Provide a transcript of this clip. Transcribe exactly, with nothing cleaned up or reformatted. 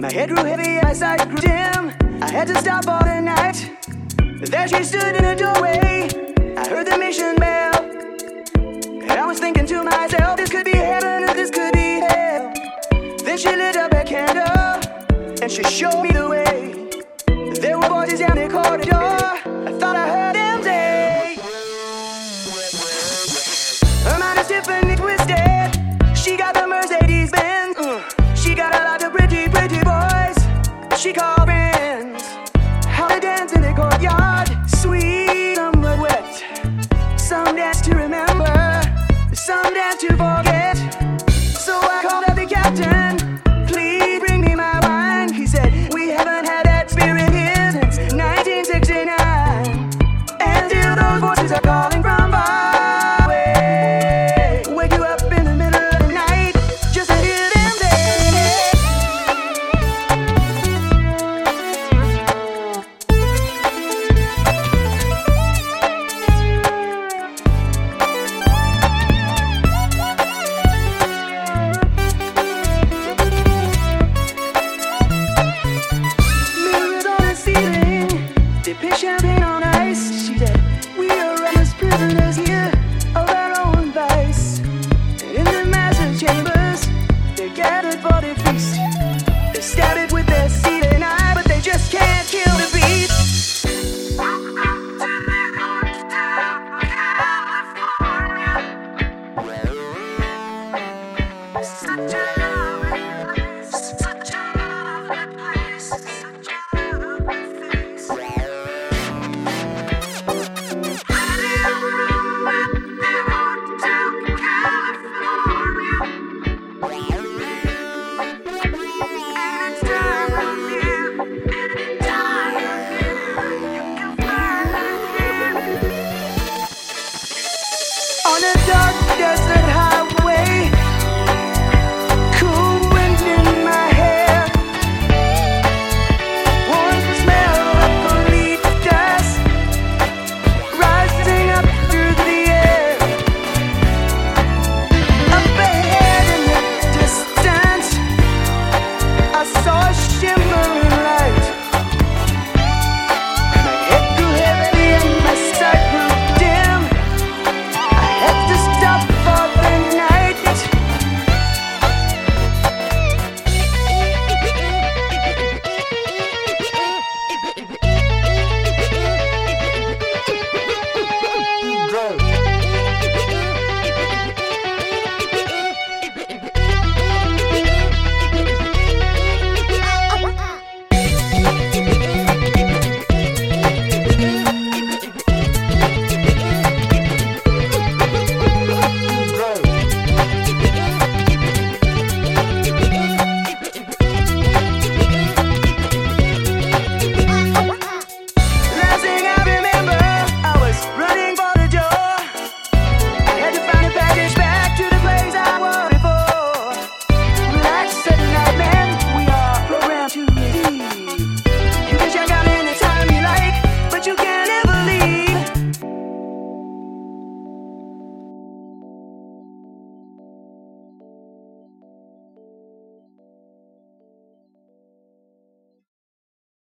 My head grew heavy, my sight grew dim. I had to stop for the night. There she stood in the doorway. I heard the mission bell, and I was thinking to myself, this could be heaven or this could be hell. Then she lit up a candle, and she showed me the way. There were voices down the corridor. I thought I heard them say, her mind is Tiffany twisted. She got the Mercedes Benz. uh, She got a lot of pretty, pretty boys she called friends. How they dance in the courtyard, sweet, somewhat wet. Some dance to remember, some dance to forget. So I called up the captain, please bring me my wine. He said, we haven't had that spirit here since nineteen sixty-nine. And still those voices are calling from far away. Wake you up in the middle of the night just to hear them say, mirrors on the ceiling, dipping champagne on ice. She said, we are runner's prisoners here of our own vice. And in the massive chambers, they gathered for the feast. They stab it with their seething eye, but they just can't kill the beast. Such a lovely place, such a lovely place, such a lovely place. Ready on the road to California. And it's time of you, and it's time of you. You can find it here. On a dark